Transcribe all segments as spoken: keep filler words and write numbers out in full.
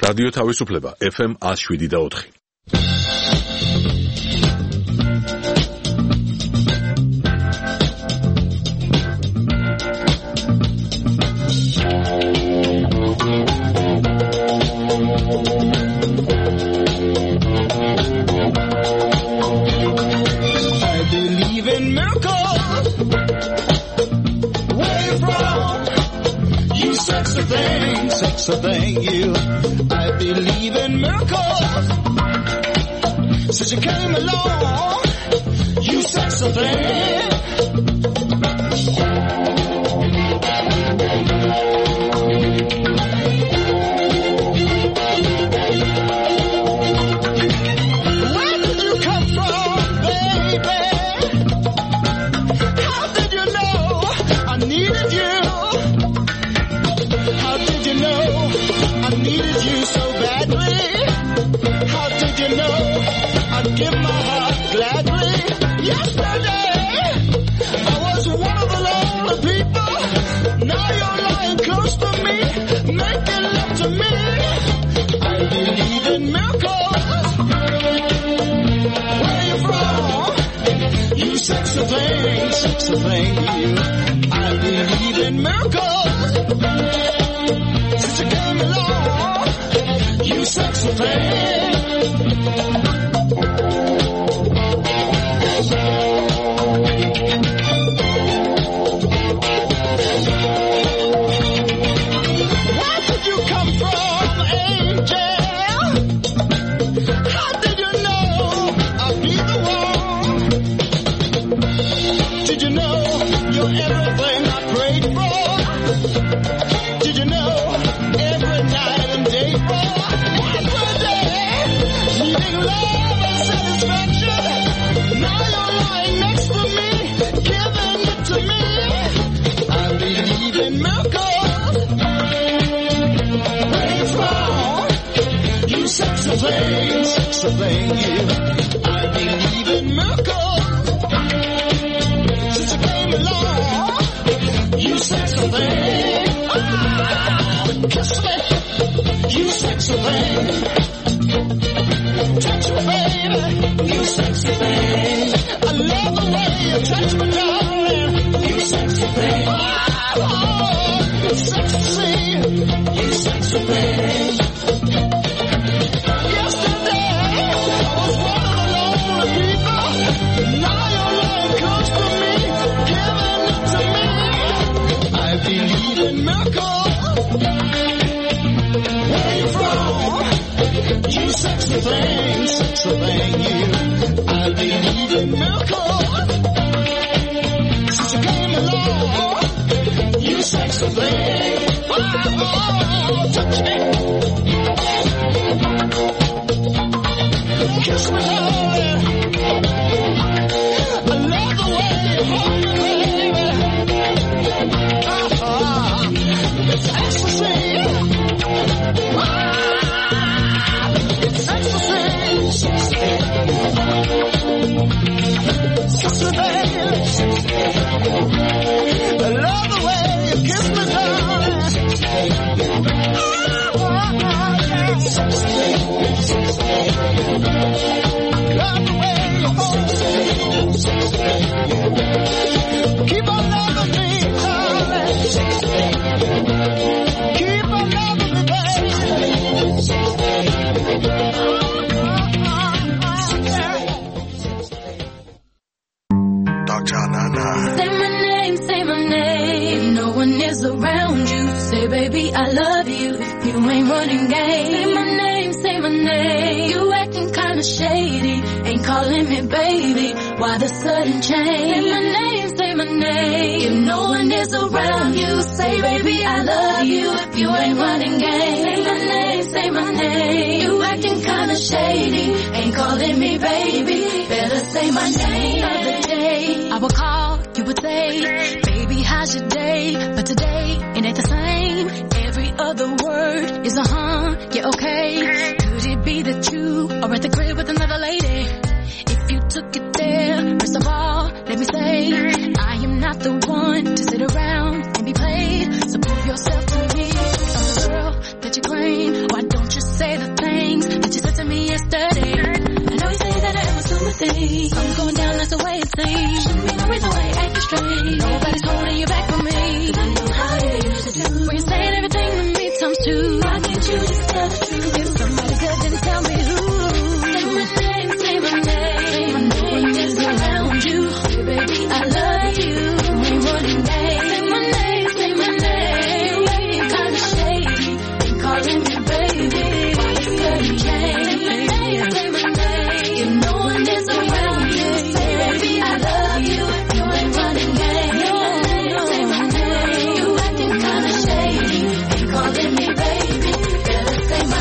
რადიო თავისუფლება ეფ ემ one oh seven და four. Thing, sexy thing, you. I believe in miracles. Since you came along, you sexy thing. Where did you come from, baby? How did you know I needed you? I needed you so badly. How did you know I'd give my heart gladly? Yesterday, I was one of the lonely people. Now you're lying close to me, making love to me. I believe in miracles. Where you from? You sexy thing, sexy thing, you. I believe in miracles. Since you came along, you sexy thing. Where did you come from, angel? How did you know I'd be the one? Did you know you're everything I prayed for? Did you know every night and day for every day, needing love and satisfaction? Now you're lying next to me, giving it to me. I believe in miracles. Where you from? You sexy thing, sexy thing, you. I believe in miracles. Since you came along, you sexy thing. Kiss me, you sexy thing. Touch me, baby, you sexy thing. I love the way you touch me, darling. You sexy thing. Oh, sexy, you sexy thing. Yesterday, I was one of the lonely people. Now you're lying close to me, giving it to me. I believe in miracles. Where you from? You sexy thing, sexy thing, you. I believe in miracles. Since you came along, you sexy thing. Oh, touch me. Kiss me, darling. I love the way you hold me, baby. Uh-huh. It's ecstasy. It's ecstasy. Sexy baby. I love the way you kiss me, darling. Love the way you hold me. Keep on loving me, darling. Keep on loving me, baby. Doctor Nana. Say my name, say my name. If no one is around you, say baby I love you. If you ain't running game, say my name, say my name. You acting kinda shady, ain't calling me baby. Why the sudden change? Say my name, say my name. If no one is around you, say baby I love you. If you ain't running game, say my name, say my name. You acting kinda shady, ain't calling me baby. Better say my name. The other day I would call, you would say, baby how's your day? But today it ain't the same. Every other word is a huh, yeah okay. Could it be that you are at the crib with another lady? If you took it there, first of all, let me say, I am not the one to sit around and be played. So prove yourself to me. I'm the girl that you claim. Why don't just say the things that you said to me yesterday. I know you say that I'm assuming things. I'm going down, that's the way it seems. Shouldn't be no reason why you're acting strange. Nobody's holding you back from me. Cause I know how you used to do. When you're saying everything to me times two. Why can't you just tell the truth? If somebody good, then tell me who. Say my name, say my name. My name is around you. Hey, baby, I love you. You ain't running game. Say my name, say my name. You acting kinda shady. Ain't calling me baby. Why you sudden change? Say my name, say my name. If no one is around you, say baby, I love you. You ain't running game. Say my name. You acting kinda shady. Ain't calling me baby. Better say my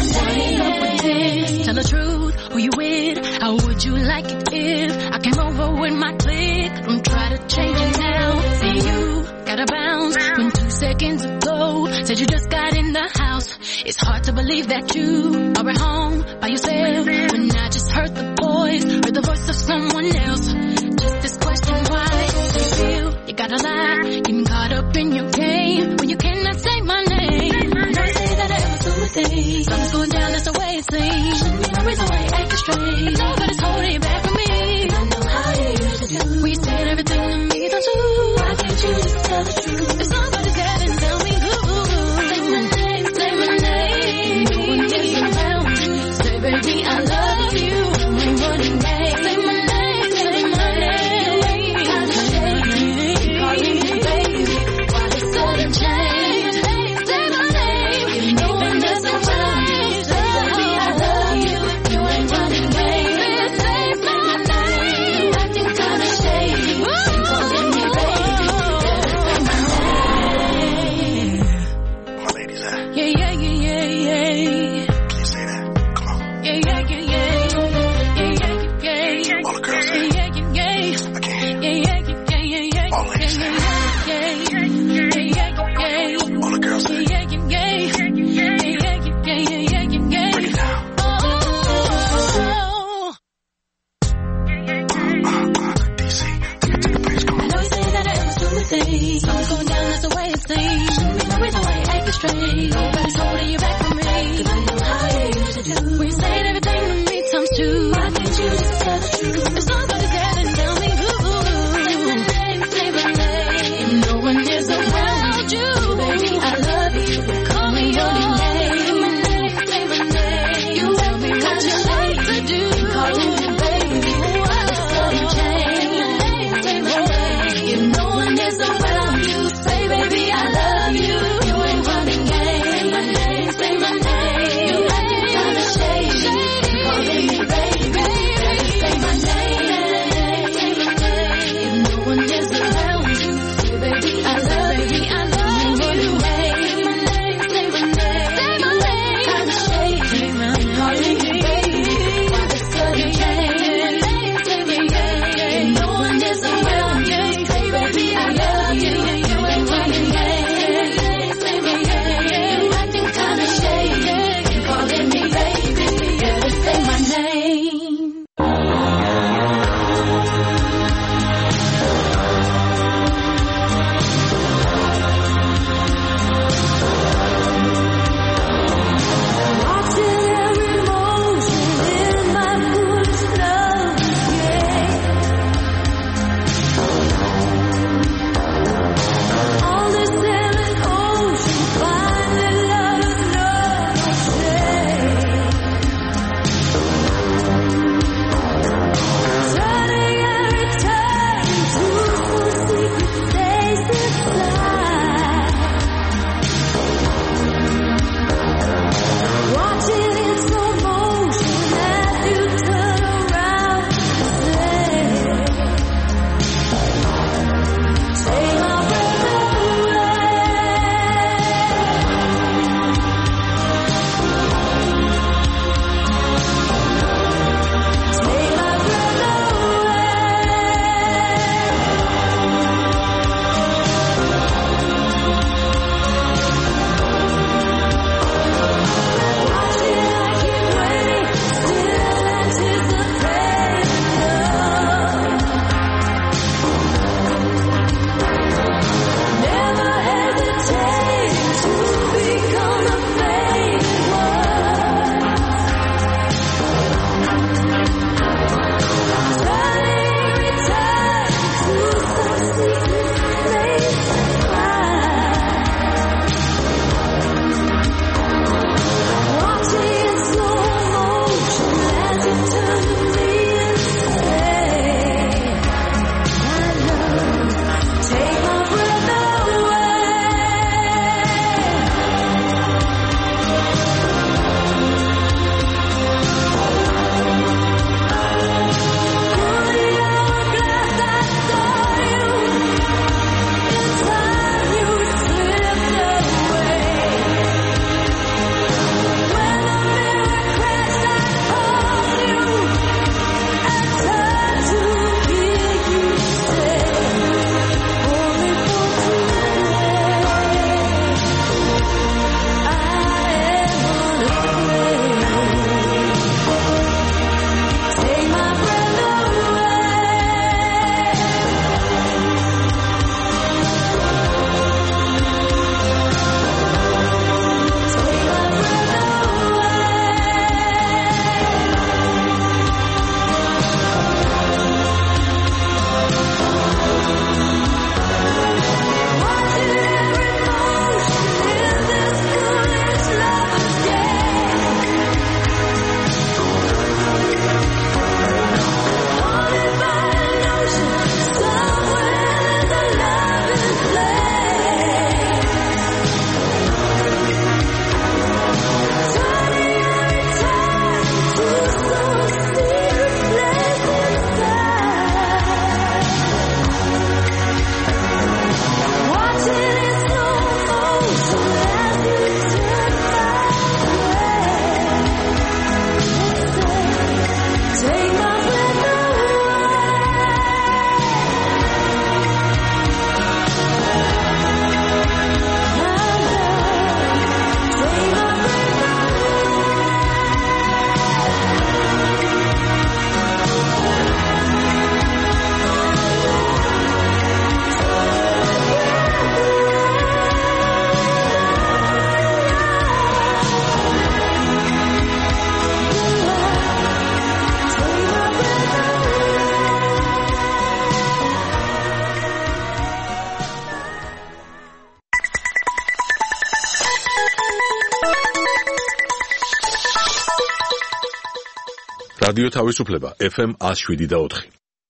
name. Tell the truth, who you with? How would you like it if I came over with my clique? Don't try to change it now. See you gotta bounce when two seconds ago said you just got in the house. It's hard to believe that you are at home by yourself when I just heard the voice, heard the voice of someone else. Just this question, why do you feel you gotta lie? Getting caught up in your game when you cannot say my name. I know you say that I'm assuming things. Something's going down, that's the way it seems. Shouldn't be no reason why you're acting strange. Nobody's holding you back from me. I know how you used to do. We said everything to me, don't you? Why can't you just tell the truth? If somebody's got and tell me who. Say my name, say my name. No one is around you. Say baby, I love you. You ain't running game. Say my name, say my name. Kinda shady. Calling me baby. Why the sudden change? Say my name. If no one is around you. Say baby, I love you. You ain't running game. Say my name. Acting kinda shady. Ain't calling me baby. Say my name. My ladies at? Yeah, yeah, yeah, yeah, yeah. Can you say that? Come on. Yeah, yeah, yeah, yeah. Yeah, yeah, yeah, yeah. All the girls say Yeah, yeah, yeah, yeah. I can't. Yeah, yeah, yeah, yeah, yeah, yeah. All ladies say Yeah, yeah, yeah, yeah, yeah. All the girls say Yeah, yeah, yeah. Yeah, yeah, yeah, yeah, yeah, yeah, yeah. break it down. Oh. Uh, uh, D C, take it to the base. Come I on. know you say that I'm assuming things. Something's going down, that's the way it seems. Shouldn't be no reason why you're acting strange. Nobody's holding you back from me. Cause I know how you used to do. When you said everything to me times two. Why can't you just tell the truth? If somebody's got and tell me who. Say my name, say my name. If no one is around you, baby, I love you. Call me your name. Say my name, say my name. You tell me what you like to do. Calling me baby. Why the sudden change? Say my name. If no one is around you, say baby, I love you. You ain't running game. Say my name, say my name. You acting kinda shady. რადიო თავისუფლება ეფ ემ one oh seven და four.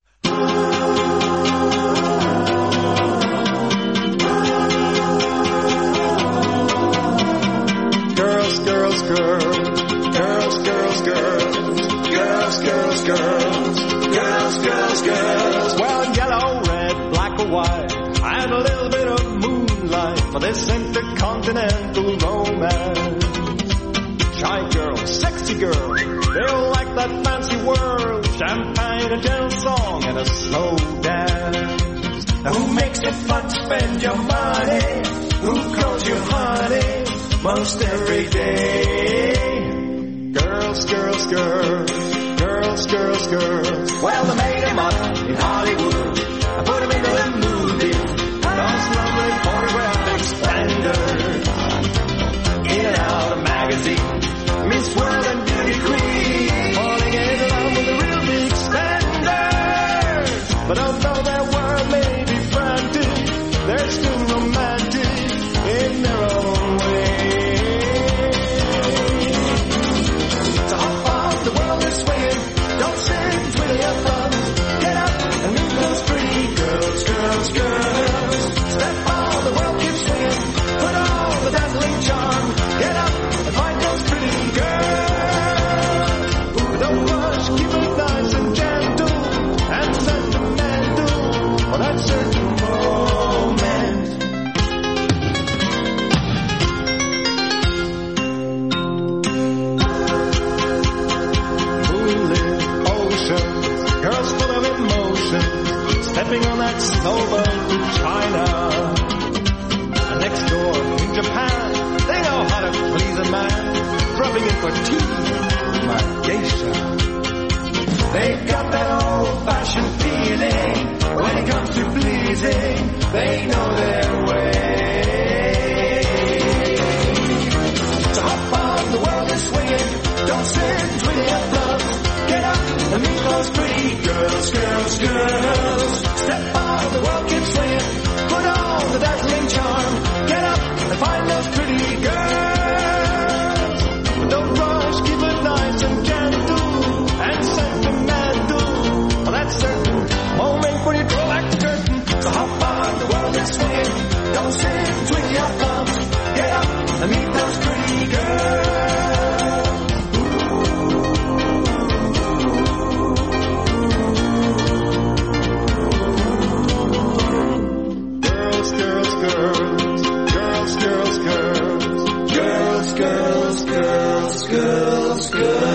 Girls, girls, girls, girls, girls, girls, girls, girls, girls, girls, girls, girls. Well, yellow, red, black or white, and a little bit of moonlight for this intercontinental romance. Shy girl, sexy girl, they all like that fancy world, champagne, a gentle song, and a slow dance. Now who makes it fun to spend your money? Who calls you honey most every day? Girls, girls, girls, girls, girls, girls. Well, they made him up in Hollywood. I put him into the movie. Those lovely photographic standards. In and out of magazines. Miss World and Beauty Queen. Falling in love with the real big standards. But although their world may be frantic, they're still romantic in their own way. So hop on, the world is swinging. Don't sit, twiddle your thumbs. Get up and meet those pretty girls, girls, girls. Step on, the world keeps swinging. Put on the dazzling charm. Get up and find those pretty girls. Ooh, don't rush, keep it nice and gentle and sentimental for that certain moment. Moonlit oceans, girls full of emotion, stepping on that snowboat to China. And next door in Japan, they know how to please a man, rubbing in for tea, my geisha. They've got that old-fashioned feeling when it comes to pleasing. They know their way. So hop on, the world is swinging. Don't sit, twiddle your thumbs. Get up and meet those pretty girls, girls, girls. Step on, the world keeps swinging. Put on the dazzling charm. Get up and find those pretty girls. But don't rush, keep it nice and gentle and sentimental. For that certain moment when you draw back the curtain. So hop on, the world is swinging. Don't sit, twiddle your thumbs. Get up and meet those pretty girls. Girls, girls, girls, girls, girls, girls, girls, girls, girls, girls, girls.